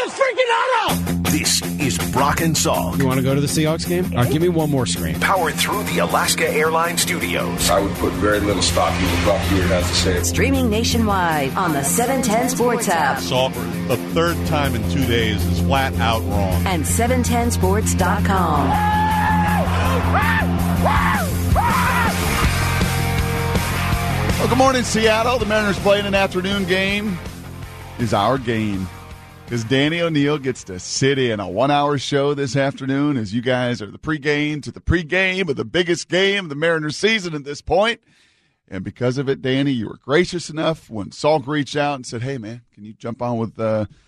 this freaking auto! This is Brock and Salk. You want to go to the Seahawks game? All right, give me one more screen. Powered through the Alaska Airlines Studios. I would put very little stock in what Brock Stewart has to say. Streaming nationwide on the 710 Sports app. Salk, the third time in 2 days is flat out wrong. And 710sports.com. Well, good morning, Seattle. The Mariners playing an afternoon game. Is our game. Because Danny O'Neill gets to sit in a 1-hour show this afternoon as you guys are the pregame to the pregame of the biggest game of the Mariners season at this point. And because of it, Danny, you were gracious enough when Salk reached out and said, hey, man, can you jump on with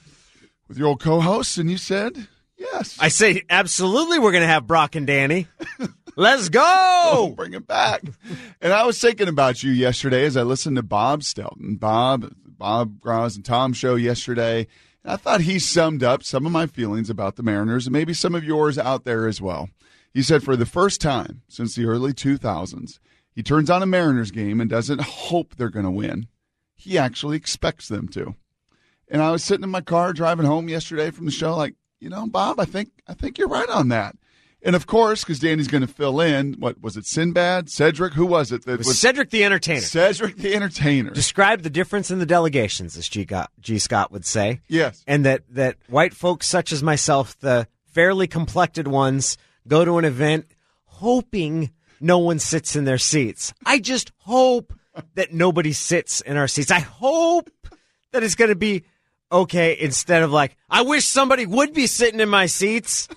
your old co-hosts? And you said, yes. I say, absolutely, we're going to have Brock and Danny. Let's go! Oh, bring it back. And I was thinking about you yesterday as I listened to Bob Stelton, Bob Gross and Tom's show yesterday. And I thought he summed up some of my feelings about the Mariners and maybe some of yours out there as well. He said for the first time since the early 2000s, he turns on a Mariners game and doesn't hope they're going to win. He actually expects them to. And I was sitting in my car driving home yesterday from the show like, you know, Bob, I think you're right on that. And, of course, because Danny's going to fill in, what was it, Sinbad? Cedric? Who was it? It was Cedric the Entertainer. Cedric the Entertainer. Describe the difference in the delegations, as G. Scott would say. Yes. And that white folks such as myself, the fairly complected ones, go to an event hoping no one sits in their seats. I just hope that nobody sits in our seats. I hope that it's going to be okay instead of like, I wish somebody would be sitting in my seats.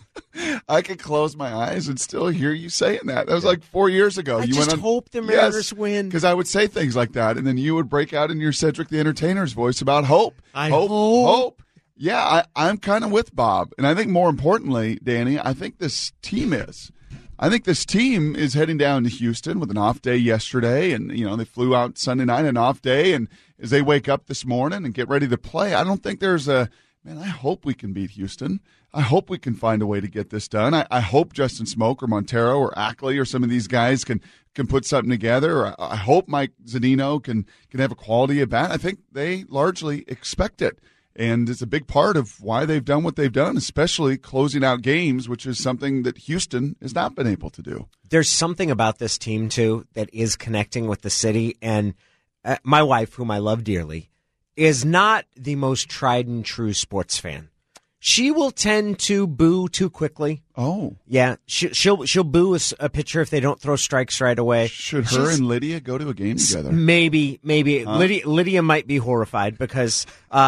I could close my eyes and still hear you saying that. That was like 4 years ago. I just hope the Mariners win. Because I would say things like that, and then you would break out in your Cedric the Entertainer's voice about hope. Hope. Yeah, I'm kind of with Bob. And I think more importantly, Danny, I think this team is. I think this team is heading down to Houston with an off day yesterday, and they flew out Sunday night, an off day, and as they wake up this morning and get ready to play, I don't think there's I hope we can beat Houston. I hope we can find a way to get this done. I hope Justin Smoke or Montero or Ackley or some of these guys can put something together. Or I hope Mike Zunino can have a quality at bat. I think they largely expect it. And it's a big part of why they've done what they've done, especially closing out games, which is something that Houston has not been able to do. There's something about this team, too, that is connecting with the city. And my wife, whom I love dearly, is not the most tried and true sports fan. She will tend to boo too quickly. Oh. Yeah, she'll boo a pitcher if they don't throw strikes right away. Should her and Lydia go to a game together? Maybe. Huh? Lydia might be horrified because,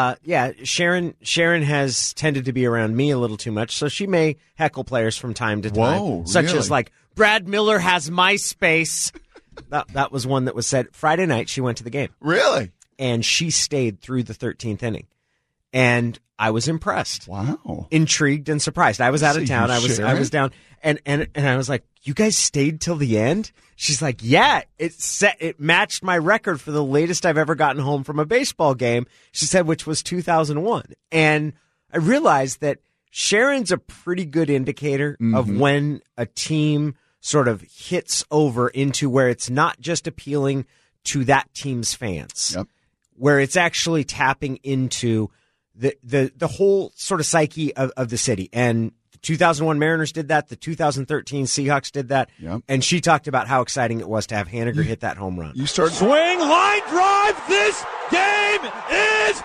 Sharon has tended to be around me a little too much, so she may heckle players from time to time. Whoa, such really? as like, Brad Miller has MySpace. That was one that was said. Friday night, she went to the game. Really? And she stayed through the 13th inning. And I was impressed. Wow. Intrigued and surprised. I was out of town. I was down and I was like, "You guys stayed till the end?" She's like, "Yeah, it matched my record for the latest I've ever gotten home from a baseball game." She said, which was 2001. And I realized that Sharon's a pretty good indicator of when a team sort of hits over into where it's not just appealing to that team's fans. Yep. Where it's actually tapping into the whole sort of psyche of the city. And the 2001 Mariners did that. The 2013 Seahawks did that. Yep. And she talked about how exciting it was to have Haniger hit that home run. You start swing, line drive. This game is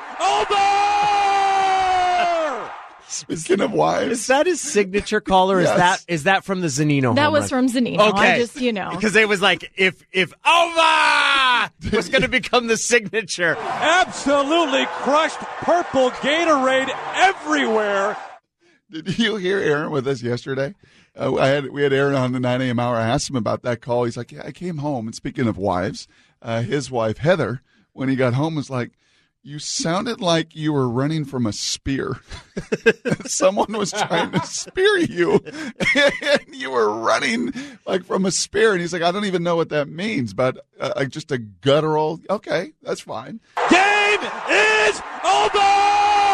over. Speaking of wives, is that his signature call, or Yes. is that from the Zunino? That home was run? from Zunino. Okay, I just because it was like if Ova was going to become the signature. Absolutely crushed purple Gatorade everywhere. Did you hear Aaron with us yesterday? We had Aaron on the 9 a.m. hour. I asked him about that call. He's like, "Yeah, I came home." And speaking of wives, his wife Heather, when he got home, was like, "You sounded like you were running from a spear. Someone was trying to spear you, and you were running like from a spear." And he's like, "I don't even know what that means, but just a guttural. Okay, that's fine." Game is over.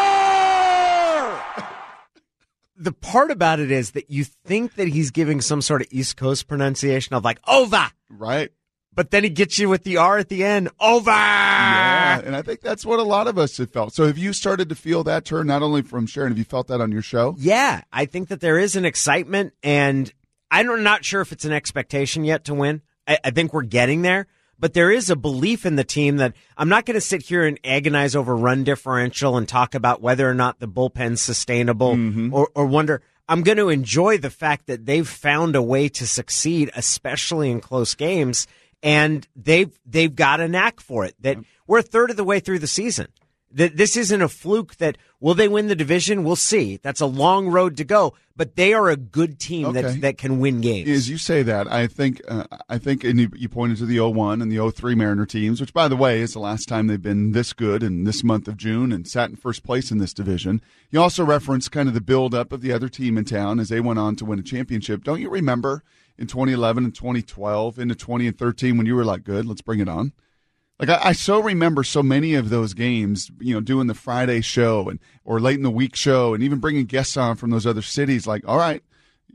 The part about it is that you think that he's giving some sort of East Coast pronunciation of like "ova," right? but then he gets you with the R at the end. Over! Yeah, and I think that's what a lot of us have felt. So have you started to feel that turn, not only from Sharon, have you felt that on your show? Yeah, I think that there is an excitement, and I'm not sure if it's an expectation yet to win. I think we're getting there, but there is a belief in the team that I'm not going to sit here and agonize over run differential and talk about whether or not the bullpen's sustainable or wonder. I'm going to enjoy the fact that they've found a way to succeed, especially in close games, and they've got a knack for it. That we're a third of the way through the season. This isn't a fluke that, will they win the division? We'll see. That's a long road to go, but they are a good team that can win games. As you say that, I think, and you pointed to the 0-1 and the 0-3 Mariner teams, which, by the way, is the last time they've been this good in this month of June and sat in first place in this division. You also referenced kind of the build-up of the other team in town as they went on to win a championship. Don't you remember in 2011 and 2012 into 20 and 13 when you were like, good, let's bring it on? Like I so remember so many of those games, doing the Friday show or late in the week show and even bringing guests on from those other cities. Like, all right,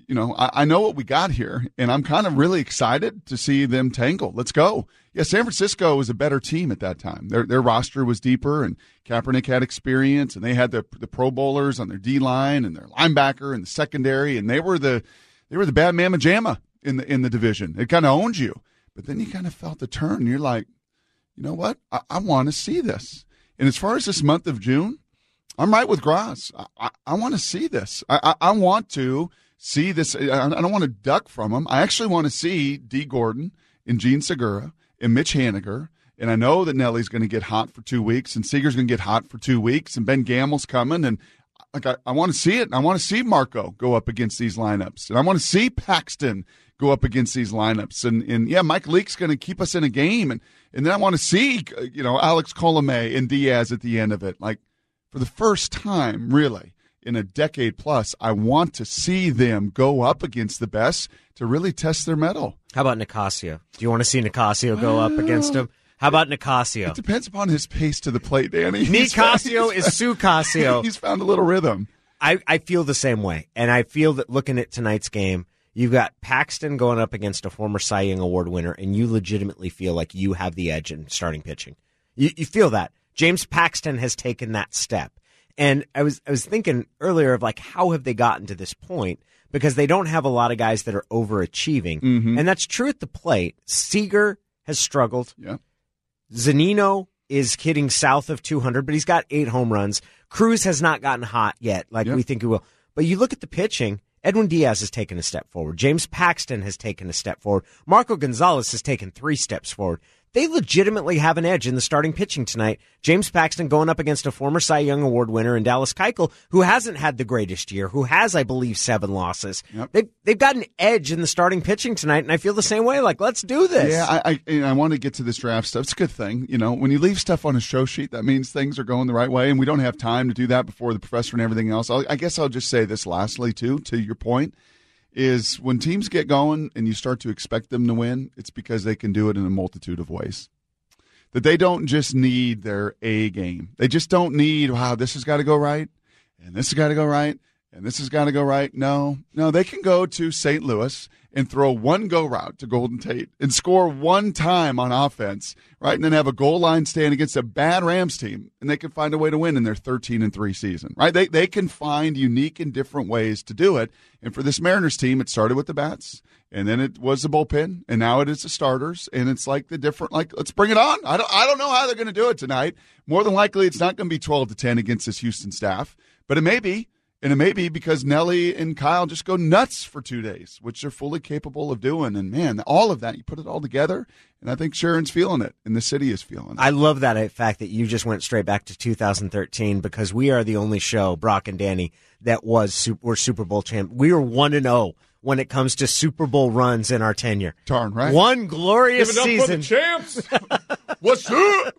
I know what we got here, and I'm kind of really excited to see them tangle. Let's go. Yeah, San Francisco was a better team at that time. Their roster was deeper, and Kaepernick had experience, and they had the Pro Bowlers on their D-line and their linebacker and the secondary, and they were the bad mamma jamma in the division. It kind of owned you. But then you kind of felt the turn, and you're like, you know what? I want to see this. And as far as this month of June, I'm right with Graz. I want to see this. I want to see this. I don't want to duck from them. I actually want to see Dee Gordon and Gene Segura and Mitch Haniger. And I know that Nelly's going to get hot for 2 weeks and Seager's going to get hot for 2 weeks and Ben Gamel's coming. And I want to see it. I want to see Marco go up against these lineups. And I want to see Paxton go up against these lineups. And yeah, Mike Leake's going to keep us in a game. And then I want to see, Alex Colomé and Diaz at the end of it. Like, for the first time, really, in a decade plus, I want to see them go up against the best to really test their mettle. How about Nicasio? Do you want to see Nicasio go up against him? How about Nicasio? It depends upon his pace to the plate, Danny. Nicasio is Sucasio. He's found a little rhythm. I feel the same way. And I feel that looking at tonight's game, you've got Paxton going up against a former Cy Young Award winner, and you legitimately feel like you have the edge in starting pitching. You feel that. James Paxton has taken that step. And I was thinking earlier of like, how have they gotten to this point? Because they don't have a lot of guys that are overachieving. Mm-hmm. And that's true at the plate. Seager has struggled. Yeah. Zunino is hitting south of 200, but he's got 8 home runs. Cruz has not gotten hot yet like we think he will. But you look at the pitching, Edwin Diaz has taken a step forward. James Paxton has taken a step forward. Marco Gonzalez has taken 3 steps forward. They legitimately have an edge in the starting pitching tonight. James Paxton going up against a former Cy Young Award winner in Dallas Keuchel, who hasn't had the greatest year, who has, I believe, 7 losses. Yep. They've got an edge in the starting pitching tonight, and I feel the same way. Like, let's do this. Yeah, I want to get to this draft stuff. It's a good thing. When you leave stuff on a show sheet, that means things are going the right way, and we don't have time to do that before the professor and everything else. I guess I'll just say this lastly, too, to your point, is when teams get going and you start to expect them to win, it's because they can do it in a multitude of ways. That they don't just need their A game. They just don't need, wow, this has got to go right, and this has got to go right, and this has got to go right. No, they can go to St. Louis and throw one go route to Golden Tate and score one time on offense, right, and then have a goal line stand against a bad Rams team, and they can find a way to win in their 13-3 season, right? They can find unique and different ways to do it, and for this Mariners team, it started with the bats, and then it was the bullpen, and now it is the starters, and it's like let's bring it on. I don't know how they're going to do it tonight. More than likely, it's not going to be 12-10 against this Houston staff, but it may be. And it may be because Nelly and Kyle just go nuts for 2 days, which they're fully capable of doing. And, man, all of that, you put it all together, and I think Sharon's feeling it, and the city is feeling it. I love that fact that you just went straight back to 2013 because we are the only show, Brock and Danny, that were Super Bowl champ. We were 1-0 when it comes to Super Bowl runs in our tenure. Darn right. One glorious season. For the champs. What's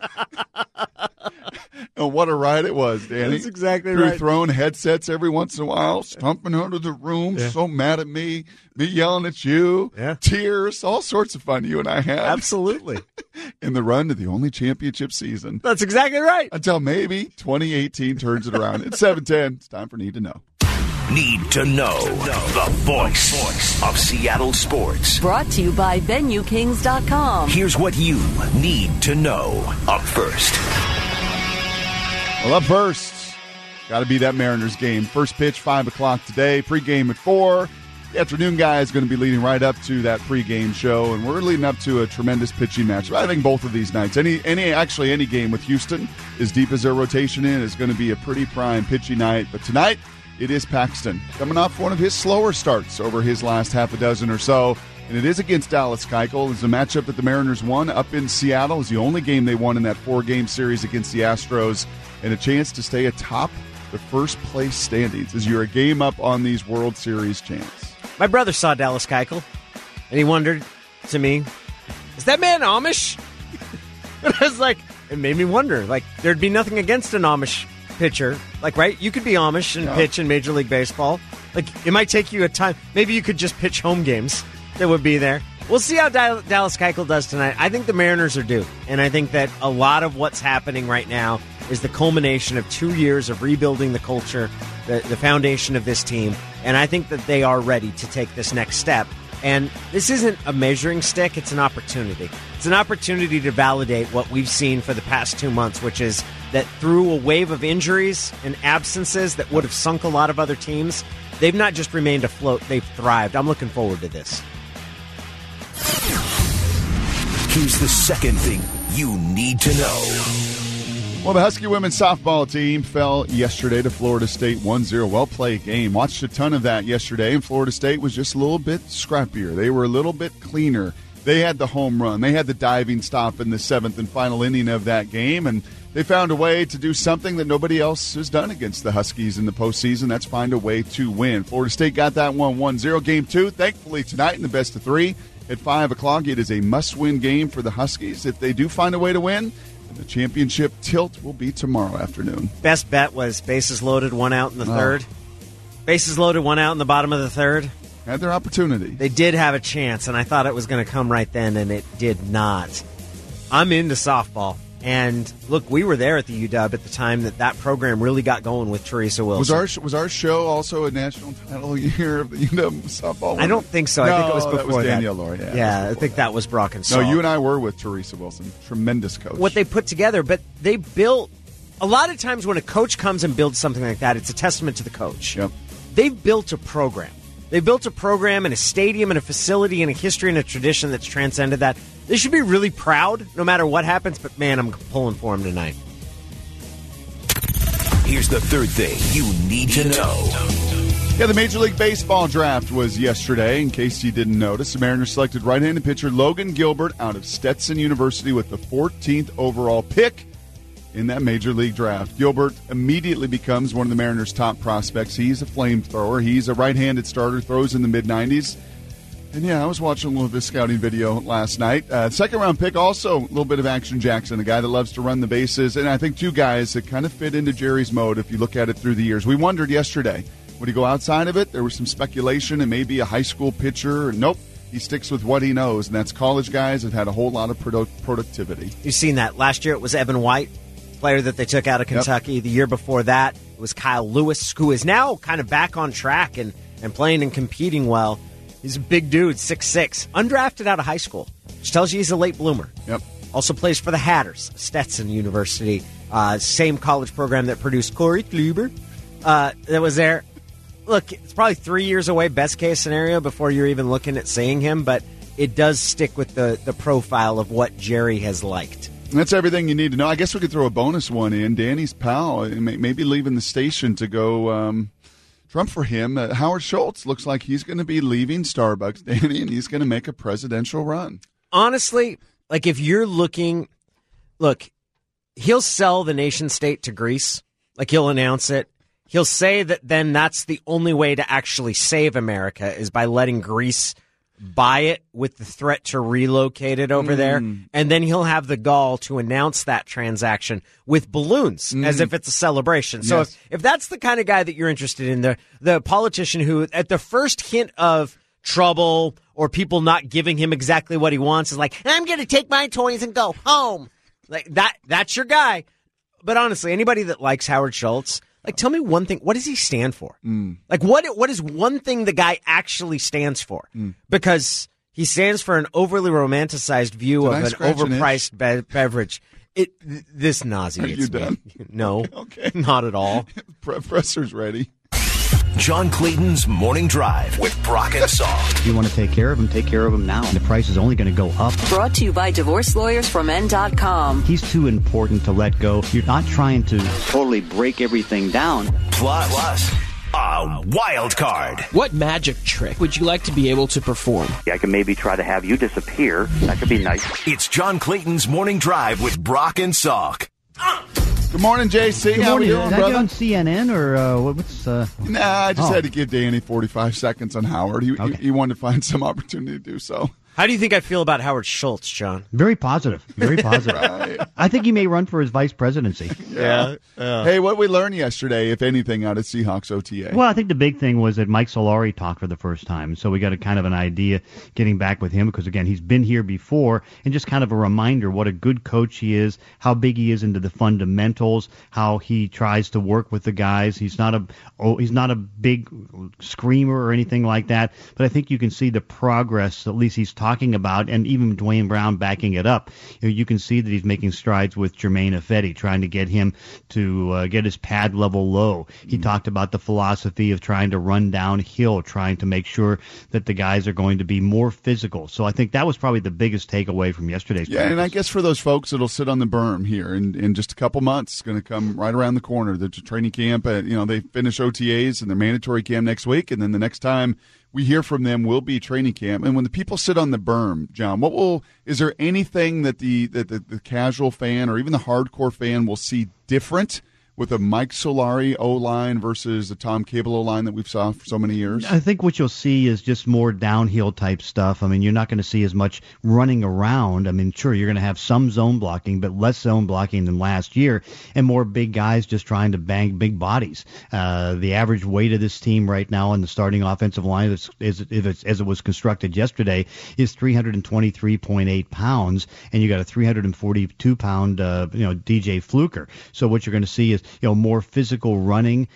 up? And what a ride it was, Danny. That's exactly right. Throwing headsets every once in a while, stomping under the room, so mad at me yelling at you, tears, all sorts of fun you and I had. Absolutely. In the run to the only championship season. That's exactly right. Until maybe 2018 turns it around. It's 7:10. It's time for Need to Know. need to know. The voice of Seattle sports. Brought to you by VenueKings.com. Here's what you need to know. Up first. Well, up first, got to be that Mariners game. First pitch, 5 o'clock today. Pregame at 4. The afternoon guy is going to be leading right up to that pregame show, and we're leading up to a tremendous pitching match. I think both of these nights, any game with Houston, as deep as their rotation is going to be a pretty prime pitching night. But tonight, it is Paxton coming off one of his slower starts over his last half a dozen or so, and it is against Dallas Keuchel. It's a matchup that the Mariners won up in Seattle. It's the only game they won in that 4-game series against the Astros, and a chance to stay atop the first-place standings as you're a game up on these World Series champs. My brother saw Dallas Keuchel, and he wondered to me, is that man Amish? And I was like, it made me wonder. Like, there'd be nothing against an Amish pitcher. Like, right? You could be Amish and pitch in Major League Baseball. Like, it might take you a time. Maybe you could just pitch home games that would be there. We'll see how Dallas Keuchel does tonight. I think the Mariners are due, and I think that a lot of what's happening right now is the culmination of 2 years of rebuilding the culture, the foundation of this team, and I think that they are ready to take this next step. And this isn't a measuring stick, it's an opportunity. It's an opportunity to validate what we've seen for the past 2 months, which is that through a wave of injuries and absences that would have sunk a lot of other teams, they've not just remained afloat, they've thrived. I'm looking forward to this. Here's the second thing you need to know. Well, the Husky women's softball team fell yesterday to Florida State 1-0. Well-played game. Watched a ton of that yesterday, and Florida State was just a little bit scrappier. They were a little bit cleaner. They had the home run. They had the diving stop in the 7th and final inning of that game, and they found a way to do something that nobody else has done against the Huskies in the postseason. That's find a way to win. Florida State got that one 1-0. Game 2, thankfully, tonight in the best of 3 at 5 o'clock. It is a must-win game for the Huskies. If they do find a way to win, the championship tilt will be tomorrow afternoon. Best bet was bases loaded, 1 out in the third. Bases loaded, 1 out in the bottom of the third. Had their opportunity. They did have a chance, and I thought it was going to come right then, and it did not. I'm into softball. And, look, we were there at the UW at the time that program really got going with Teresa Wilson. Was our show also a national title year of the UW softball women? I don't think so. I think it was before that. Was Danielle Lori. Yeah, I think that was Brock and Saul. No, you and I were with Teresa Wilson. Tremendous coach. What they put together, but they built – a lot of times when a coach comes and builds something like that, it's a testament to the coach. Yep. They've built a program. They built a program and a stadium and a facility and a history and a tradition that's transcended that. They should be really proud no matter what happens, but, man, I'm pulling for them tonight. Here's the third thing you need to know. Yeah, the Major League Baseball draft was yesterday. In case you didn't notice, the Mariners selected right-handed pitcher Logan Gilbert out of Stetson University with the 14th overall pick in that Major League draft. Gilbert immediately becomes one of the Mariners' top prospects. He's a flamethrower. He's a right-handed starter, throws in the mid-90s. And, yeah, I was watching a little of his scouting video last night. Second-round pick, also a little bit of Action Jackson, a guy that loves to run the bases. And I think two guys that kind of fit into Jerry's mode if you look at it through the years. We wondered yesterday, would he go outside of it? There was some speculation and maybe a high school pitcher. Nope. He sticks with what he knows, and that's college guys that had a whole lot of productivity. You've seen that. Last year it was Evan White, player that they took out of Kentucky. Yep. The year before that it was Kyle Lewis, who is now kind of back on track and playing and competing well. He's a big dude, 6'6", undrafted out of high school, which tells you he's a late bloomer. Yep. Also plays for the Hatters, Stetson University, same college program that produced Corey Kluber that was there. Look, it's probably 3 years away, best case scenario, before you're even looking at seeing him, but it does stick with the profile of what Jerry has liked. And that's everything you need to know. I guess we could throw a bonus one in. Danny's pal, maybe leaving the station to go Trump for him. Howard Schultz looks like he's going to be leaving Starbucks, Danny, and he's going to make a presidential run. Honestly, like if you're looking, look, he'll sell the nation state to Greece. Like he'll announce it. He'll say that then that's the only way to actually save America is by letting Greece buy it with the threat to relocate it over there. And then he'll have the gall to announce that transaction with balloons as if it's a celebration. So if that's the kind of guy that you're interested in, the politician who at the first hint of trouble or people not giving him exactly what he wants is like, I'm going to take my toys and go home. Like that's your guy. But honestly, anybody that likes Howard Schultz, Like, tell me one thing. What does he stand for? Like, what is one thing the guy actually stands for? Because he stands for an overly romanticized view of an overpriced beverage. This nauseates Are you done? me. No, Okay. not at all. Presser's ready. John Clayton's Morning Drive with Brock and Salk. If you want to take care of him now. The price is only going to go up. Brought to you by DivorceLawyersForMen.com. He's too important to let go. You're not trying to totally break everything down. Plus, a wild card. What magic trick would you like to be able to perform? I can maybe try to have you disappear. That could be nice. It's John Clayton's Morning Drive with Brock and Salk. Good morning, JC. Good How morning. we doing, Did I brother? get on CNN or what's? Nah, I just had to give Danny 45 seconds on Howard. He wanted to find some opportunity to do so. How do you think I feel about Howard Schultz, John? Very positive. Very positive. Right. I think he may run for his vice presidency. Yeah. Hey, what did we learn yesterday, if anything, out of Seahawks OTA? Well, I think the big thing was that Mike Solari talked for the first time. So we got a kind of an idea getting back with him because, again, he's been here before, and just kind of a reminder what a good coach he is, how big he is into the fundamentals, how he tries to work with the guys. He's not a big screamer or anything like that, but I think you can see the progress, at least he's talking about, and even Dwayne Brown backing it up. You can see that he's making strides with Jermaine Ifedi, trying to get him to get his pad level low. He talked about the philosophy of trying to run downhill, trying to make sure that the guys are going to be more physical. So I think that was probably the biggest takeaway from yesterday's practice. And I guess for those folks that'll sit on the berm here in just a couple months, it's going to come right around the corner. There's a training camp. They finish OTAs and their mandatory camp next week, and then the next time we hear from them will be training camp. And when the people sit on the berm, John, is there anything that the casual fan or even the hardcore fan will see different with a Mike Solari O-line versus the Tom Cable O-line that we've saw for so many years? I think what you'll see is just more downhill type stuff. I mean, you're not going to see as much running around. I mean, sure, you're going to have some zone blocking, but less zone blocking than last year, and more big guys just trying to bang big bodies. The average weight of this team right now in the starting offensive line, as it was constructed yesterday, is 323.8 pounds, and you got a 342-pound DJ Fluker. So what you're going to see is more physical running,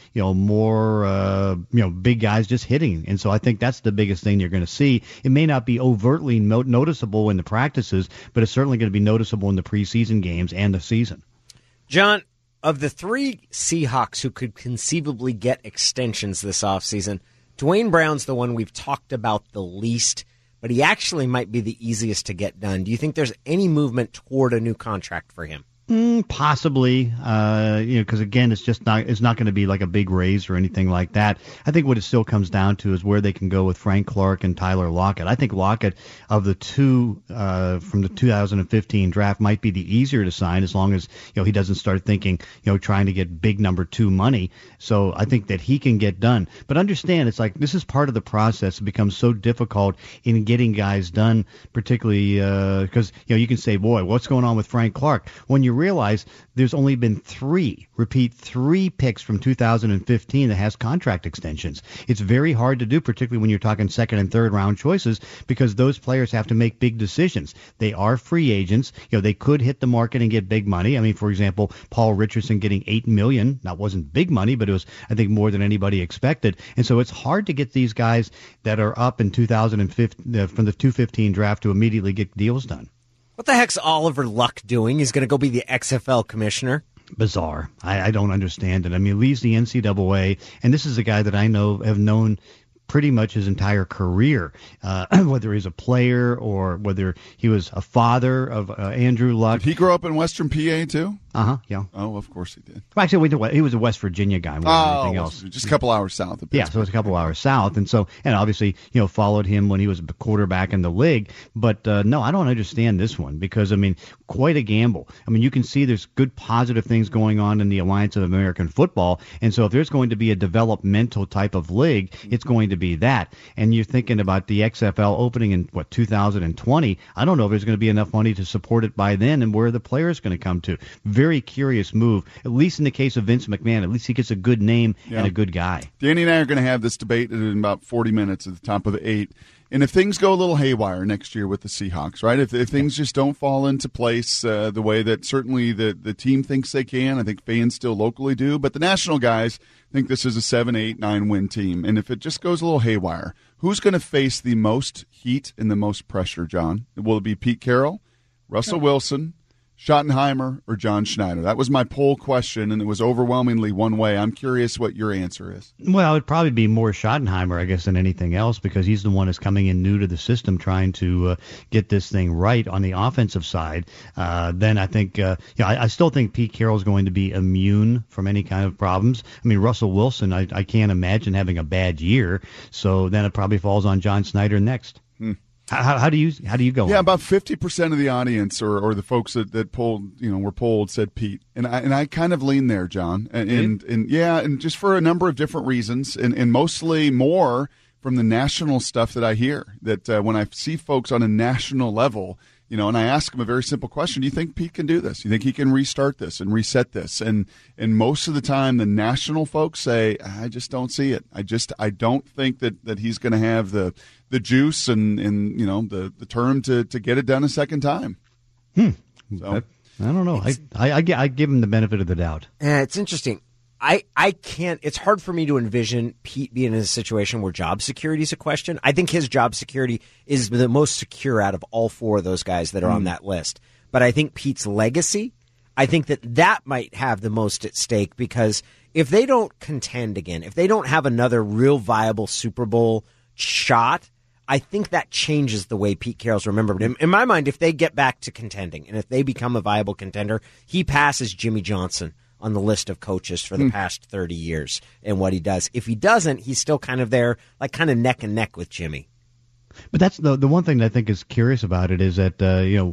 more big guys just hitting. And so I think that's the biggest thing you're going to see. It may not be overtly noticeable in the practices, but it's certainly going to be noticeable in the preseason games and the season. John, of the three Seahawks who could conceivably get extensions this offseason, Dwayne Brown's the one we've talked about the least, but he actually might be the easiest to get done. Do you think there's any movement toward a new contract for him? Possibly, because again, it's not going to be like a big raise or anything like that. I think what it still comes down to is where they can go with Frank Clark and Tyler Lockett. I think Lockett, of the two from the 2015 draft, might be the easier to sign as long as he doesn't start thinking trying to get big number 2 money. So I think that he can get done. But understand, it's like this is part of the process. It becomes so difficult in getting guys done, particularly because you can say, boy, what's going on with Frank Clark? When you realize there's only been three picks from 2015 that has contract extensions. It's very hard to do, particularly when you're talking second and third round choices, because those players have to make big decisions. They are free agents. They could hit the market and get big money. I mean, for example, Paul Richardson getting $8 million. That wasn't big money, but it was, I think, more than anybody expected. And so it's hard to get these guys that are up in 2015 from the 2015 draft to immediately get deals done. What the heck's Oliver Luck doing? He's going to go be the XFL commissioner. Bizarre. I don't understand it. I mean, leaves the NCAA, and this is a guy that I have known pretty much his entire career, whether he's a player or whether he was a father of Andrew Luck. Did he grow up in Western PA too? Yeah. Oh, of course he did. Actually, he was a West Virginia guy more than anything else. Just a couple hours south of Pittsburgh. Yeah, so it's a couple hours south. And obviously, followed him when he was a quarterback in the league. But no, I don't understand this one because, I mean, quite a gamble. I mean, you can see there's good positive things going on in the Alliance of American Football. And so if there's going to be a developmental type of league, it's going to be that. And you're thinking about the XFL opening in, 2020. I don't know if there's going to be enough money to support it by then and where the player's going to come to. very curious move, at least in the case of Vince McMahon. At least he gets a good name and a good guy. Danny and I are going to have this debate in about 40 minutes at the top of the 8. And if things go a little haywire next year with the Seahawks, right? If things just don't fall into place the way that certainly the team thinks they can, I think fans still locally do, but the national guys think this is a 7, 8, 9 win team. And if it just goes a little haywire, who's going to face the most heat and the most pressure, John? Will it be Pete Carroll, Russell Wilson, Schottenheimer, or John Schneider? That was my poll question, and it was overwhelmingly one way. I'm curious what your answer is. Well, it would probably be more Schottenheimer, I guess, than anything else, because he's the one that's coming in new to the system, trying to get this thing right on the offensive side. Then I think, I still think Pete Carroll's going to be immune from any kind of problems. I mean, Russell Wilson, I can't imagine having a bad year, so then it probably falls on John Schneider next. How do you go? Yeah, about 50% of the audience or the folks that polled, were polled said Pete, and I kind of lean there, John, and just for a number of different reasons, and mostly more from the national stuff that I hear. That when I see folks on a national level, and I ask them a very simple question: do you think Pete can do this? Do you think he can restart this and reset this? And most of the time, the national folks say, I just don't see it. I don't think that he's going to have the juice and the term to get it done a second time. So I don't know. I give him the benefit of the doubt. It's interesting. I can't. It's hard for me to envision Pete being in a situation where job security is a question. I think his job security is the most secure out of all 4 of those guys that are on that list. But I think Pete's legacy, I think that might have the most at stake, because if they don't contend again, if they don't have another real viable Super Bowl shot, I think that changes the way Pete Carroll's remembered. In my mind, if they get back to contending and if they become a viable contender, he passes Jimmy Johnson on the list of coaches for the past 30 years and what he does. If he doesn't, he's still kind of there, like kind of neck and neck with Jimmy. But that's the one thing that I think is curious about it is that,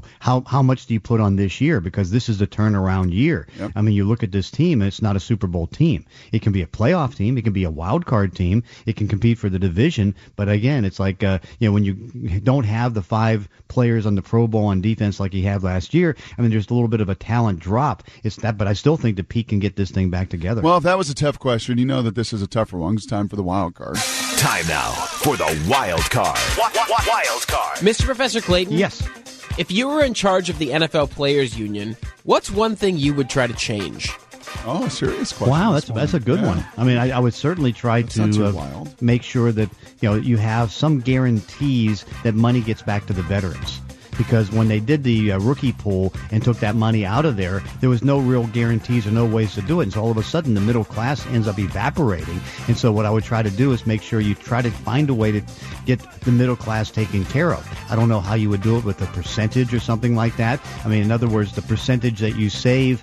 how much do you put on this year? Because this is a turnaround year. Yep. I mean, you look at this team, and it's not a Super Bowl team. It can be a playoff team. It can be a wild card team. It can compete for the division. But again, it's like, when you don't have the 5 players on the Pro Bowl on defense like you had last year, I mean, there's a little bit of a talent drop. But I still think that Pete can get this thing back together. Well, if that was a tough question, you know that this is a tougher one. It's time for the wild card. Time now for the wild card. Wild card. Mr. Professor Clayton? Yes. If you were in charge of the NFL Players Union, what's one thing you would try to change? Oh, serious question. Wow, that's a good one. I mean, I would certainly try to make sure that you have some guarantees that money gets back to the veterans. Because when they did the rookie pool and took that money out of there was no real guarantees or no ways to do it. And so all of a sudden, the middle class ends up evaporating. And so what I would try to do is make sure you try to find a way to get the middle class taken care of. I don't know how you would do it with a percentage or something like that. I mean, in other words, the percentage that you save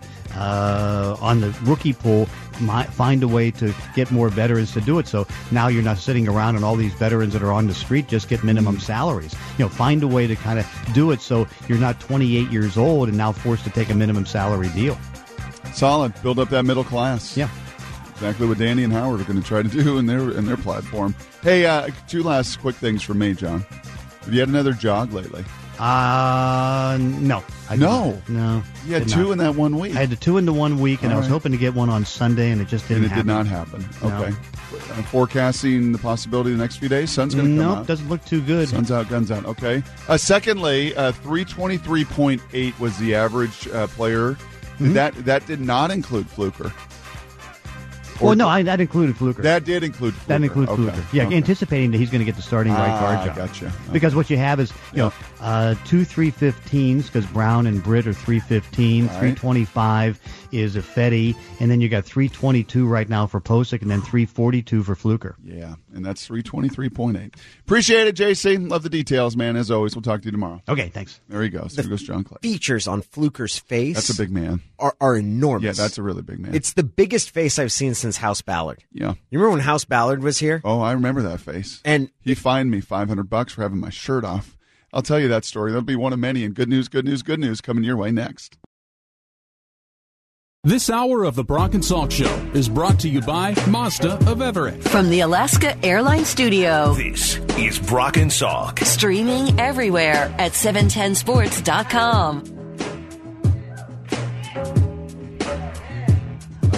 on the rookie pool, find a way to get more veterans to do it. So now you're not sitting around and all these veterans that are on the street just get minimum salaries. Find a way to kind of do it so you're not 28 years old and now forced to take a minimum salary deal. Solid. Build up that middle class. Yeah. Exactly what Danny and Howard are going to try to do in their platform. Hey, 2 last quick things from me, John. Have you had another jog lately? No. No. You had 2 in that 1 week. I had the 2 in the 1 week, and I was hoping to get one on Sunday, and it just didn't happen. It did not happen. No. Okay. Forecasting the possibility the next few days? Sun's going to come out? Nope, doesn't look too good. Sun's out, guns out. Okay. Secondly, 323.8 was the average player. Mm-hmm. That did not include Fluker. That included Fluker. That did include Fluker. That includes Fluker. Yeah, anticipating that he's going to get the starting right guard job. Gotcha. Okay. Because what you have is, 2 315s, because Brown and Britt are 315. Right. 325 is Ifedi, and then you got 322 right now for Posick, and then 342 for Fluker. Yeah, and that's 323.8. Appreciate it, JC. Love the details, man. As always, we'll talk to you tomorrow. Okay, thanks. There he goes. There goes John Clay. Features on Fluker's face. That's a big man. Are enormous. Yeah, that's a really big man. It's the biggest face I've seen since House Ballard. Yeah. You remember when House Ballard was here? Oh, I remember that face. And he fined me $500 for having my shirt off. I'll tell you that story. That'll be one of many. And good news coming your way next. This hour of the Brock and Salk Show is brought to you by Mazda of Everett. From the Alaska Airlines Studio. This is Brock and Salk. Streaming everywhere at 710sports.com.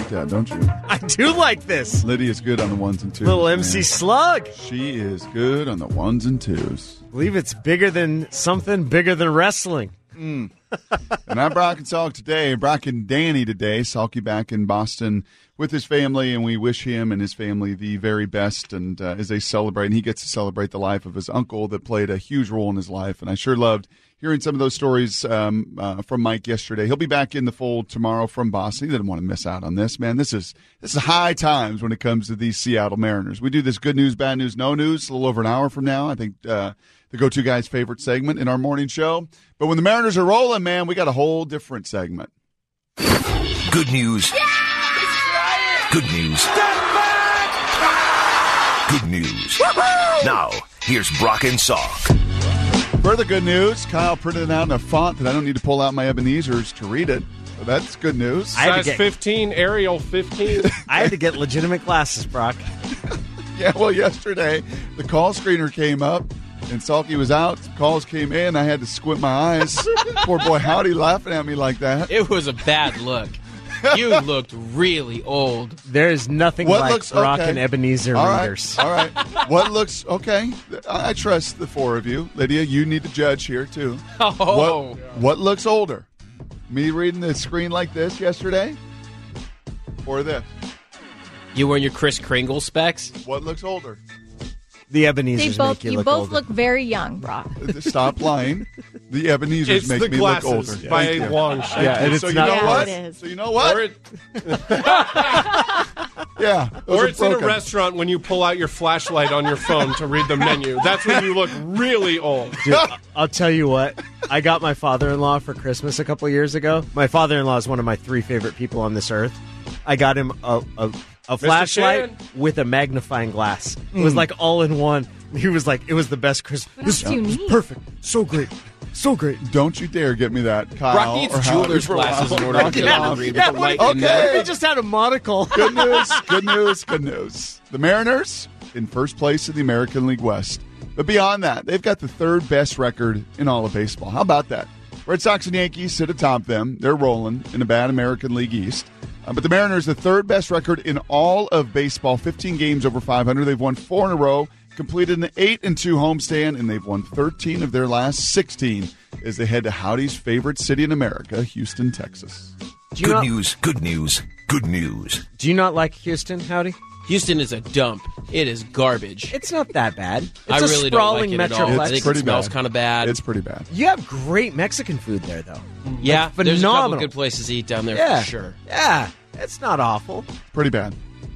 like that, don't you? I do like this. Lydia's good on the ones and twos. Little MC Slug. She is good on the ones and twos. I believe it's bigger than something bigger than wrestling. And I'm Brock and Salk today. Brock and Danny today. Salky back in Boston with his family, and we wish him and his family the very best. And as they celebrate, and he gets to celebrate the life of his uncle that played a huge role in his life. And I sure loved hearing some of those stories from Mike yesterday. He'll be back in the fold tomorrow from Boston. He didn't want to miss out on this, man. This is high times when it comes to these Seattle Mariners. We do this good news, bad news, no news a little over an hour from now. I think the go-to guy's favorite segment in our morning show. But when the Mariners are rolling, man, we got a whole different segment. Good news. Yeah! Good news. Good news. Woo-hoo! Now, here's Brock and Salk. Further good news, Kyle printed it out in a font that I don't need to pull out my Ebenezer's to read it. So that's good news. Size 15, Arial 15. I had to get legitimate glasses, Brock. Yeah, well, yesterday, the call screener came up, and Salky was out. Calls came in. I had to squint my eyes. Poor boy Howdy laughing at me like that. It was a bad look. You looked really old. There's nothing like Brock and Ebenezer readers. All right. What looks okay? I trust the four of you. Lydia, you need to judge here, too. Oh. What looks older? Me reading the screen like this yesterday? Or this? You wearing your Kris Kringle specs? What looks older? The Ebenezer's make you look older. You both look very young, Brock. Stop lying. The Ebenezer's make me look older. By a long shot. Yeah, and it's so you not know what? It is. So you know what? Yeah. Or it's in a restaurant when you pull out your flashlight on your phone to read the menu. That's when you look really old. Dude, I'll tell you what. I got my father-in-law for Christmas a couple years ago. My father-in-law is one of my 3 favorite people on this earth. I got him a flashlight with a magnifying glass. It was like all in one. He was like, it was the best Christmas. This was perfect. So great. So great. Don't you dare get me that, Kyle. Brock needs jeweler's glasses in order to get able to read with the light in there. He just had a monocle. Good news, good news, good news. The Mariners in first place in the American League West. But beyond that, they've got the 3rd best record in all of baseball. How about that? Red Sox and Yankees sit atop them. They're rolling in a bad American League East. But the Mariners, the 3rd best record in all of baseball, 15 games over 500. They've won 4 in a row, completed an 8-2 homestand, and they've won 13 of their last 16 as they head to Howdy's favorite city in America, Houston, Texas. Good news, good news, good news. Do you not like Houston, Howdy? Houston is a dump. It is garbage. It's not that bad. It's I really don't like it at all. I think it smells kind of bad. It's pretty bad. You have great Mexican food there, though. Yeah, like, there's a couple phenomenal. good places to eat down there Yeah. for sure. Yeah, it's not awful. Pretty bad.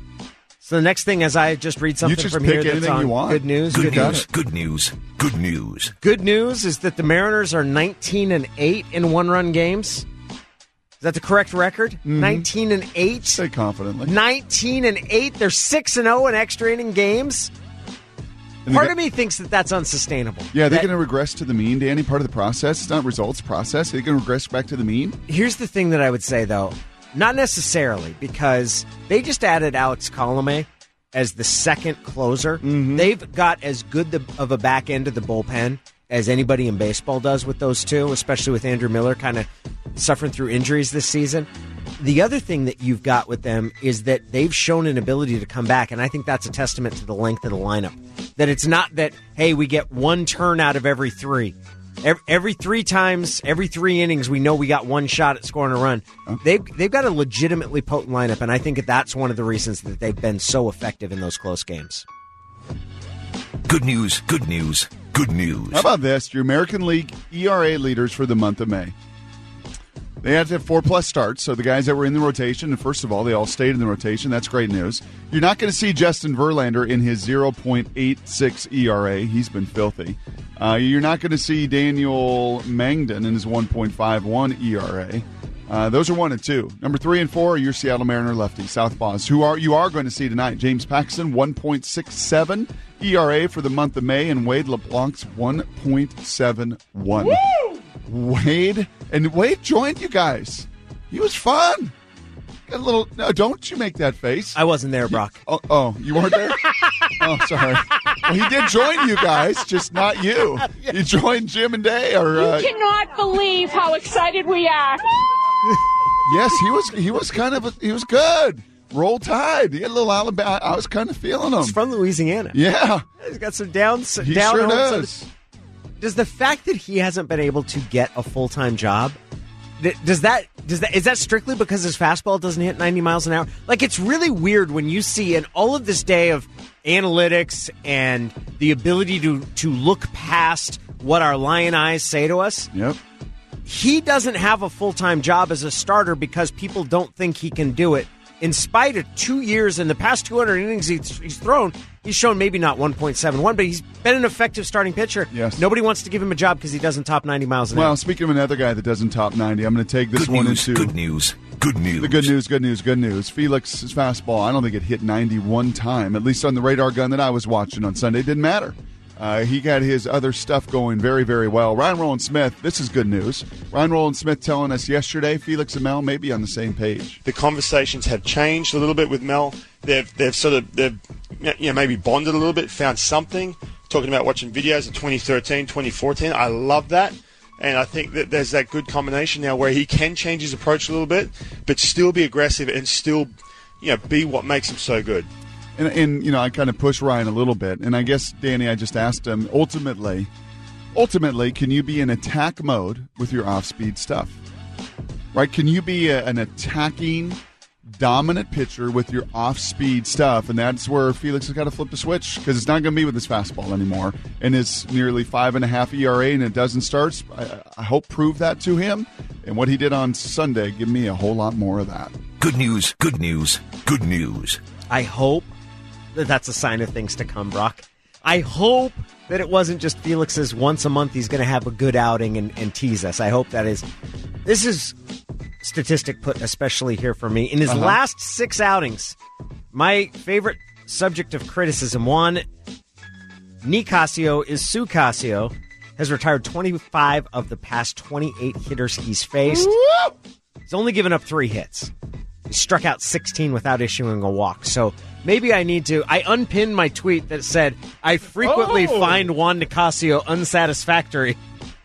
So the next thing, as I just read something just from pick here that's anything on you want. good news. Good news, good news, good news. Good news is that the Mariners are 19-8 in one-run games. Is that the correct record? 19-8. Say confidently. 19-8. They're 6-0 in extra inning games. Part of me thinks that that's unsustainable. Yeah, they're going to regress to the mean, Danny. Part of the process. It's not results process. They're going to regress back to the mean. Here's the thing that I would say, though. Not necessarily, because they just added Alex Colomé as the second closer. They've got as good of a back end of the bullpen as anybody in baseball does with those two, especially with Andrew Miller kind of suffering through injuries this season. The other thing that you've got with them is that they've shown an ability to come back, and I think that's a testament to the length of the lineup. That it's not that, hey, we get one turn out of every 3. Every 3 times, every 3 innings, we know we got one shot at scoring a run. They've got a legitimately potent lineup, and I think that's one of the reasons that they've been so effective in those close games. Good news, good news, good news. How about this? Your American League ERA leaders for the month of May. They had to have 4+ starts, so the guys that were in the rotation, and first of all, they all stayed in the rotation. That's great news. You're not going to see Justin Verlander in his 0.86 ERA. He's been filthy. You're not going to see Daniel Mangden in his 1.51 ERA. Those are 1 and 2. Number 3 and 4 are your Seattle Mariner lefties, Southpaws, you are going to see tonight. James Paxton, 1.67 ERA for the month of May, and Wade LeBlanc's 1.71. Woo! Wade joined you guys. He was fun. Got a little. No, don't you make that face. I wasn't there, Brock. You weren't there? Oh, sorry. Well, he did join you guys, just not you. You joined Jim and Day. You cannot believe how excited we are. Yes, he was good. Roll Tide. He had a little Alabama. I was kind of feeling him. He's from Louisiana. Yeah. He's got some downs. He sure does. Does the fact that he hasn't been able to get a full-time job, is that strictly because his fastball doesn't hit 90 miles an hour? Like, it's really weird when you see in all of this day of analytics and the ability to look past what our lion eyes say to us. Yep. He doesn't have a full-time job as a starter because people don't think he can do it. In spite of 2 years in the past 200 innings he's thrown, he's shown maybe not 1.71, but he's been an effective starting pitcher. Yes. Nobody wants to give him a job because he doesn't top 90 miles an hour. Well, speaking of another guy that doesn't top 90, I'm going to take this good one news, into... Good news. Good news. The good news. Felix's fastball, I don't think it hit 90 one time, at least on the radar gun that I was watching on Sunday. It didn't matter. He got his other stuff going very, very well. Ryan Rowland-Smith, this is good news. Ryan Rowland-Smith telling us yesterday Felix and Mel may be on the same page. The conversations have changed a little bit with Mel. They've maybe bonded a little bit, found something, talking about watching videos of 2013, 2014. I love that. And I think that there's that good combination now where he can change his approach a little bit, but still be aggressive and still, be what makes him so good. And I kind of push Ryan a little bit. And I guess, Danny, I just asked him, ultimately, can you be in attack mode with your off-speed stuff? Right? Can you be an attacking, dominant pitcher with your off-speed stuff? And that's where Felix has got to flip the switch because it's not going to be with his fastball anymore. And his nearly 5.5 ERA and a dozen starts, I hope prove that to him. And what he did on Sunday, give me a whole lot more of that. Good news, good news, good news. I hope that's a sign of things to come, Brock. I hope that it wasn't just Felix's once a month he's going to have a good outing and tease us. I hope that is. This is statistic put especially here for me. In his last 6 outings, my favorite subject of criticism, Nicasio is Sue Casio, has retired 25 of the past 28 hitters he's faced. He's only given up 3 hits. He struck out 16 without issuing a walk. So maybe I need to... I unpinned my tweet that said, I frequently find Juan Nicasio unsatisfactory.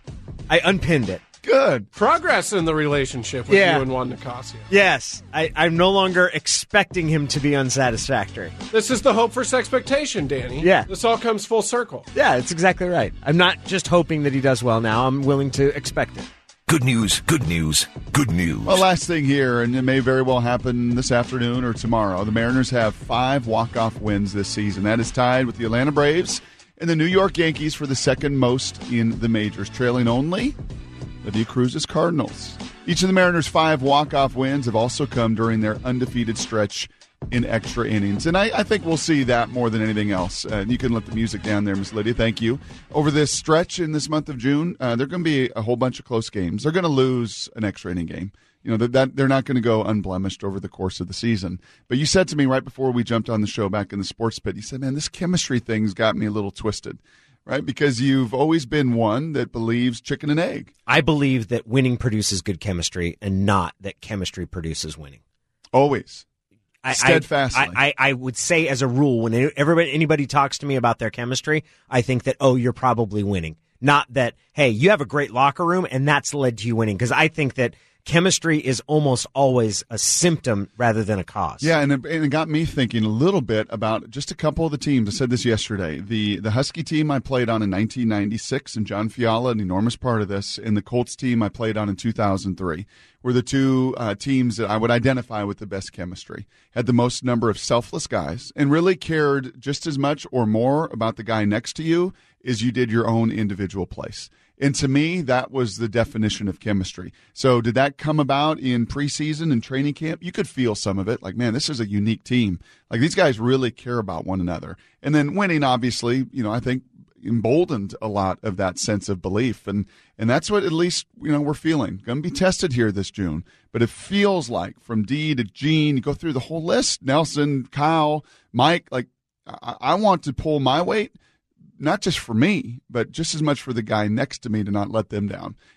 I unpinned it. Good. Progress in the relationship with you and Juan Nicasio. Yes. I'm no longer expecting him to be unsatisfactory. This is the hope versus expectation, Danny. Yeah. This all comes full circle. Yeah, that's exactly right. I'm not just hoping that he does well now. I'm willing to expect it. Good news, good news, good news. Well, last thing here, and it may very well happen this afternoon or tomorrow, the Mariners have 5 walk-off wins this season. That is tied with the Atlanta Braves and the New York Yankees for the second most in the majors, trailing only Lydia Cruz's Cardinals. Each of the Mariners' 5 walk-off wins have also come during their undefeated stretch in extra innings. And I think we'll see that more than anything else. You can let the music down there, Miss Lydia. Thank you. Over this stretch in this month of June, there are going to be a whole bunch of close games. They're going to lose an extra inning game. That they're not going to go unblemished over the course of the season. But you said to me right before we jumped on the show back in the sports pit, you said, man, this chemistry thing's got me a little twisted. Right? Because you've always been one that believes chicken and egg. I believe that winning produces good chemistry and not that chemistry produces winning. Always. Steadfastly. I would say as a rule, when anybody talks to me about their chemistry, I think that, you're probably winning. Not that, hey, you have a great locker room and that's led to you winning. Because I think that chemistry is almost always a symptom rather than a cause. Yeah, and it got me thinking a little bit about just a couple of the teams. I said this yesterday. The Husky team I played on in 1996, and John Fiala, an enormous part of this, and the Colts team I played on in 2003 were the two teams that I would identify with the best chemistry. Had the most number of selfless guys and really cared just as much or more about the guy next to you as you did your own individual place. And to me, that was the definition of chemistry. So did that come about in preseason and training camp? You could feel some of it. Like, man, this is a unique team. Like, these guys really care about one another. And then winning, obviously, I think emboldened a lot of that sense of belief. And that's what at least, we're feeling. Going to be tested here this June. But it feels like from D to Gene, you go through the whole list, Nelson, Kyle, Mike, like I want to pull my weight. Not just for me, but just as much for the guy next to me to not let them down.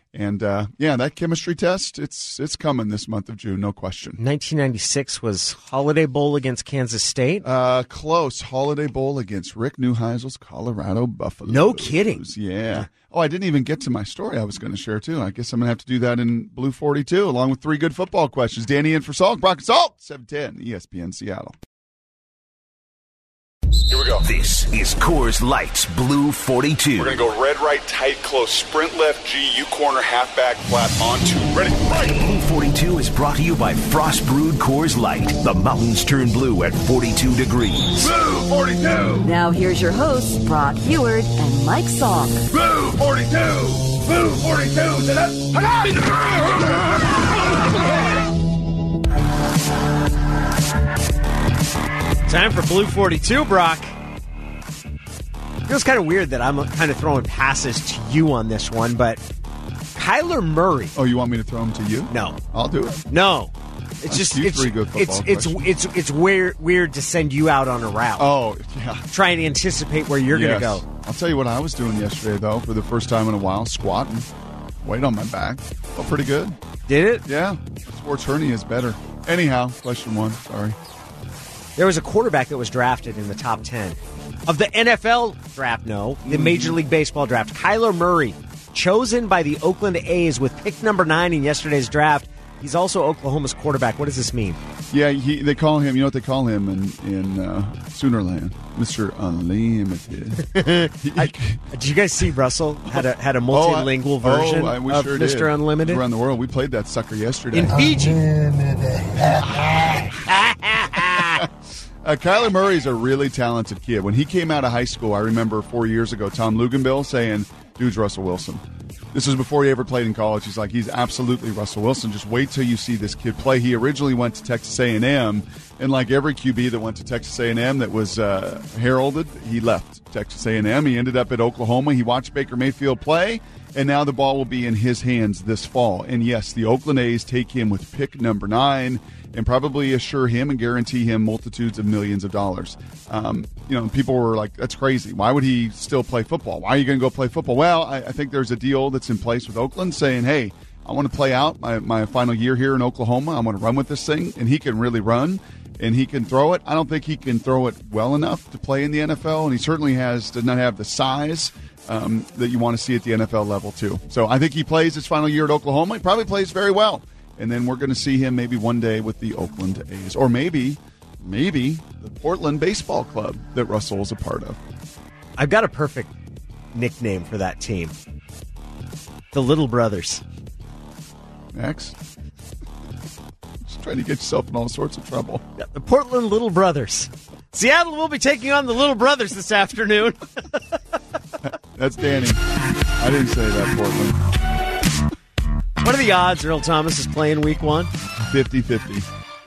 And, that chemistry test, it's coming this month of June, no question. 1996 was Holiday Bowl against Kansas State. Close. Holiday Bowl against Rick Neuheisel's Colorado Buffaloes. No kidding. Yeah. Oh, I didn't even get to my story I was going to share, too. I guess I'm going to have to do that in Blue 42, along with 3 good football questions. Danny in for Salk, Brock and Salk, 710 ESPN Seattle. Here we go. This is Coors Light's Blue 42. We're going to go red, right, tight, close, sprint left, G, U corner, halfback, flat, on 2. Ready? Right. Blue 42 is brought to you by Frost Brewed Coors Light. The mountains turn blue at 42 degrees. Blue 42. Now here's your hosts, Brock Heward and Mike Salk. Blue 42. Blue 42. Time for Blue 42, Brock. Feels kind of weird that I'm kind of throwing passes to you on this one, but Kyler Murray. Oh, you want me to throw them to you? No. I'll do it. No. It's just it's weird to send you out on a route. Oh, yeah. Trying to anticipate where you're going to go. I'll tell you what I was doing yesterday, though, for the first time in a while, squatting. Weight on my back. Felt pretty good. Did it? Yeah. Sports hernia is better. Anyhow, question 1. Sorry. There was a quarterback that was drafted in the top 10 of the NFL draft, the Major League Baseball draft. Kyler Murray, chosen by the Oakland A's with pick number 9 in yesterday's draft. He's also Oklahoma's quarterback. What does this mean? Yeah, they call him, you know what they call him in Soonerland? Mr. Unlimited. Did you guys see Russell had a multilingual version of sure Mr. did. Unlimited? Around the world. We played that sucker yesterday. In Fiji. Kyler Murray's a really talented kid. When he came out of high school, I remember 4 years ago, Tom Luganbill saying, dude's Russell Wilson. This was before he ever played in college. He's like, he's absolutely Russell Wilson. Just wait till you see this kid play. He originally went to Texas A&M, and like every QB that went to Texas A&M that was heralded, he left Texas A&M. He ended up at Oklahoma. He watched Baker Mayfield play, and now the ball will be in his hands this fall. And yes, the Oakland A's take him with pick number 9 and probably assure him and guarantee him multitudes of millions of dollars. People were like, that's crazy. Why would he still play football? Why are you going to go play football? Well, I think there's a deal that's in place with Oakland saying, hey, I want to play out my final year here in Oklahoma. I want to run with this thing, and he can really run, and he can throw it. I don't think he can throw it well enough to play in the NFL, and he certainly does not have the size that you want to see at the NFL level, too. So I think he plays his final year at Oklahoma. He probably plays very well. And then we're going to see him maybe one day with the Oakland A's. Or maybe the Portland Baseball Club that Russell is a part of. I've got a perfect nickname for that team. The Little Brothers. Max? Just trying to get yourself in all sorts of trouble. Yeah, the Portland Little Brothers. Seattle will be taking on the Little Brothers this afternoon. That's Danny. I didn't say that, Portland. What are the odds Earl Thomas is playing week 1? 50-50.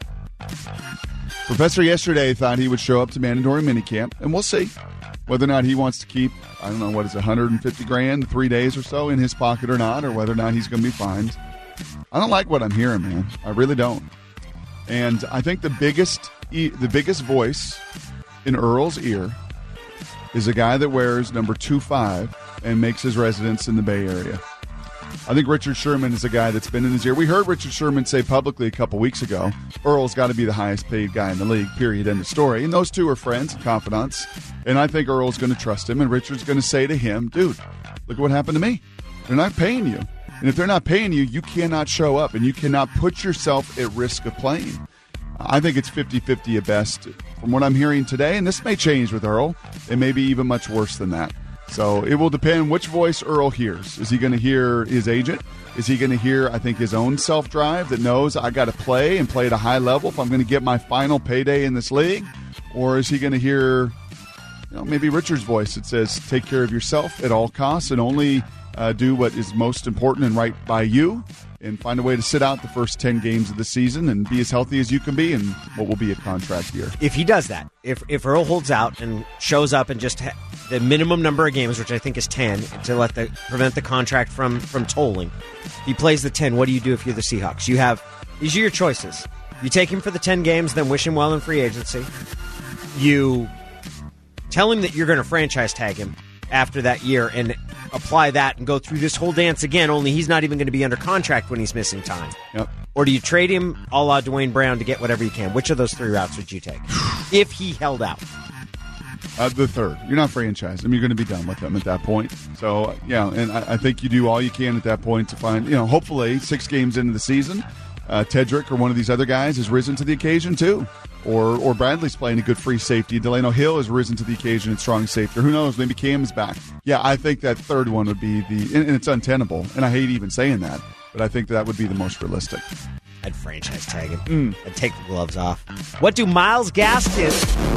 Professor yesterday thought he would show up to mandatory minicamp, and we'll see whether or not he wants to keep, I don't know, what is it, $150,000, 3 days or so in his pocket or not, or whether or not he's going to be fined. I don't like what I'm hearing, man. I really don't. And I think the biggest voice in Earl's ear is a guy that wears number 25 and makes his residence in the Bay Area. I think Richard Sherman is a guy that's been in his ear. We heard Richard Sherman say publicly a couple weeks ago, Earl's got to be the highest paid guy in the league, period, end of story. And those two are friends and confidants. And I think Earl's going to trust him, and Richard's going to say to him, dude, look at what happened to me. They're not paying you. And if they're not paying you, you cannot show up, and you cannot put yourself at risk of playing. I think it's 50-50 at best from what I'm hearing today, and this may change with Earl. It may be even much worse than that. So it will depend which voice Earl hears. Is he going to hear his agent? Is he going to hear, I think, his own self-drive that knows I got to play and play at a high level if I'm going to get my final payday in this league? Or is he going to hear, maybe Richard's voice that says, take care of yourself at all costs and only do what is most important and right by you, and find a way to sit out the first 10 games of the season and be as healthy as you can be in what will be a contract year. If he does that, if Earl holds out and shows up and just the minimum number of games, which I think is 10, to prevent the contract from tolling, he plays the 10. What do you do if you're the Seahawks? These are your choices. You take him for the 10 games, then wish him well in free agency. You tell him that you're going to franchise tag him after that year and apply that and go through this whole dance again, only he's not even going to be under contract when he's missing time? Yep. Or do you trade him a la Dwayne Brown to get whatever you can? Which of those three routes would you take if he held out? The third. You're not franchised. You're going to be done with him at that point. So, yeah, and I think you do all you can at that point to find, hopefully 6 games into the season, Tedrick or one of these other guys has risen to the occasion too. Or Bradley's playing a good free safety. Delano Hill has risen to the occasion at strong safety. Or who knows, maybe Cam's back. Yeah, I think that third one would be and it's untenable, and I hate even saying that, but I think that would be the most realistic. I'd franchise tag him. I'd take the gloves off. What do Myles Gaskin...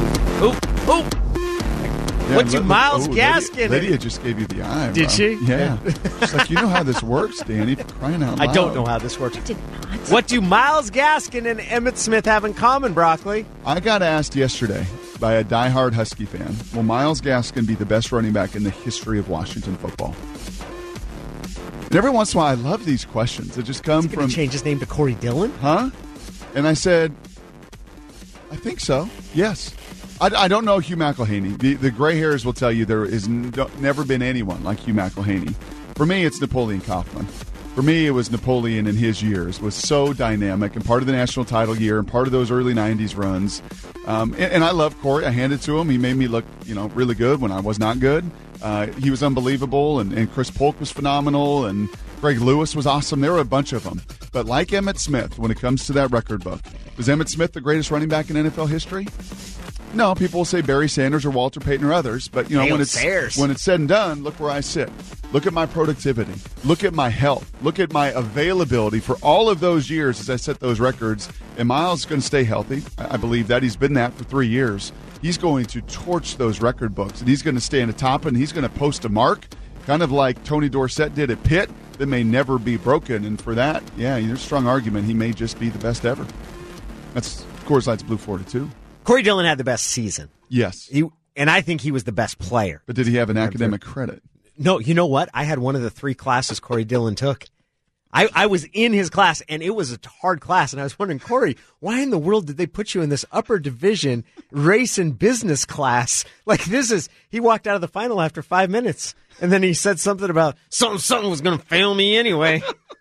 What do Myles Gaskin... Lydia just gave you the eye. Did she? Yeah. She's like, you know how this works, Danny, for crying out loud. I don't know how this works. I did not. What do Myles Gaskin and Emmitt Smith have in common, Broccoli? I got asked yesterday by a diehard Husky fan, will Myles Gaskin be the best running back in the history of Washington football? And every once in a while, I love these questions that just come from... change his name to Corey Dillon? Huh? And I said, I think so. Yes. I don't know Hugh McElhaney. The gray hairs will tell you there is never been anyone like Hugh McElhaney. For me, it's Napoleon Kaufman. For me, it was Napoleon in his years. Was so dynamic and part of the national title year and part of those early 90s runs. And I love Corey. I handed it to him. He made me look really good when I was not good. He was unbelievable, and Chris Polk was phenomenal, and Greg Lewis was awesome. There were a bunch of them. But like Emmitt Smith, when it comes to that record book, was Emmitt Smith the greatest running back in NFL history? No, people will say Barry Sanders or Walter Payton or others, but when it's said and done, look where I sit. Look at my productivity. Look at my health. Look at my availability for all of those years as I set those records. And Myles is going to stay healthy. I believe that. He's been that for 3 years. He's going to torch those record books, and he's going to stay on the top, and he's going to post a mark, kind of like Tony Dorsett did at Pitt, that may never be broken. And for that, yeah, there's a strong argument he may just be the best ever. That's Coors Light's Blue 42. Corey Dillon had the best season. Yes. And I think he was the best player. But did he have an academic credit? No, you know what? I had one of the 3 classes Corey Dillon took. I was in his class, and it was a hard class, and I was wondering, Corey, why in the world did they put you in this upper division race and business class? Like, he walked out of the final after 5 minutes, and then he said something about something was going to fail me anyway.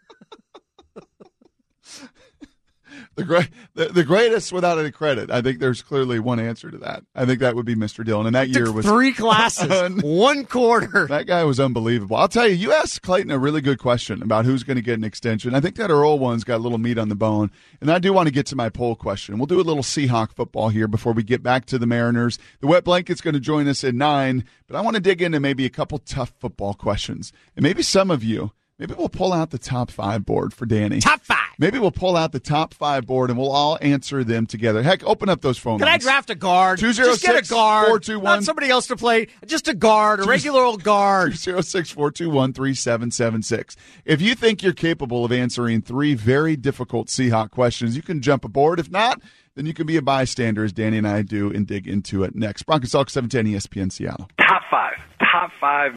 The greatest without any credit. I think there's clearly one answer to that. I think that would be Mr. Dillon. And that year was 3 classes, 1 quarter. That guy was unbelievable. I'll tell you asked Clayton a really good question about who's going to get an extension. I think that Earl one's got a little meat on the bone. And I do want to get to my poll question. We'll do a little Seahawk football here before we get back to the Mariners. The Wet Blanket's going to join us at 9, but I want to dig into maybe a couple tough football questions. And maybe some of you, maybe we'll pull out the top 5 board for Danny. Top 5. Maybe we'll pull out the top 5 board and we'll all answer them together. Heck, open up those phone lines. Can I draft a guard? 206 Just get a guard. 421. Not somebody else to play. Just a guard, a regular old guard. 206-421-3776. If you think you're capable of answering 3 very difficult Seahawk questions, you can jump aboard. If not, then you can be a bystander, as Danny and I do, and dig into it next. Bronco Salk 710 ESPN Seattle. Top 5.